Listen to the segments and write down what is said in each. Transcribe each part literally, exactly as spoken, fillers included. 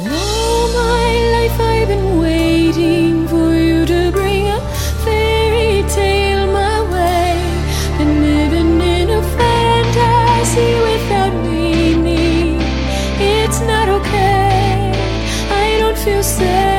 All my life I've been waiting for you to bring a fairy tale my way. Been living in a fantasy without meaning. It's not okay, I don't feel safe.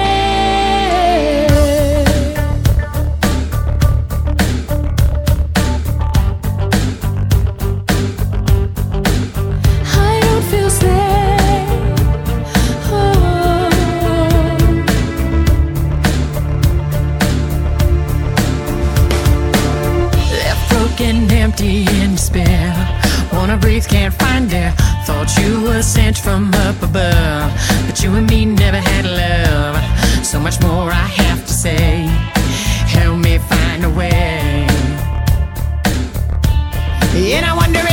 Empty in despair, wanna breathe, can't find air. Thought you were sent from up above, but you and me never had love. So much more I have to say, help me find a way. And I wonder